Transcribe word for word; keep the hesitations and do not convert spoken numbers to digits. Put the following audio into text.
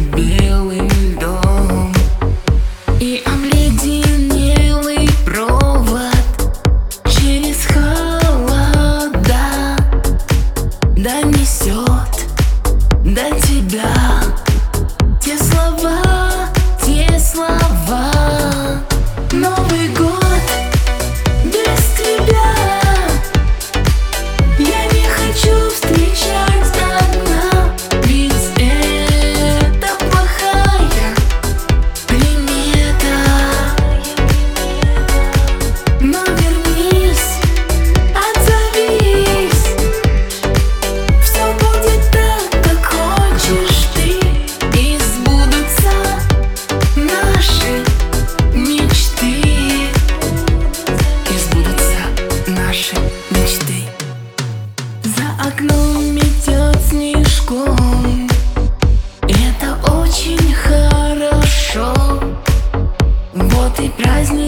белым льдом, и обледенелый провод через холода донесет до тебя те слова, те слова. Новый год без тебя я не хочу встречать одна, ведь это плохая примета. Но вернись, отзовись, все будет так, как хочешь ты, и сбудутся наши мечты, и сбудутся наши мечты. За окном метет снежком, это очень хорошо. Вот и праздник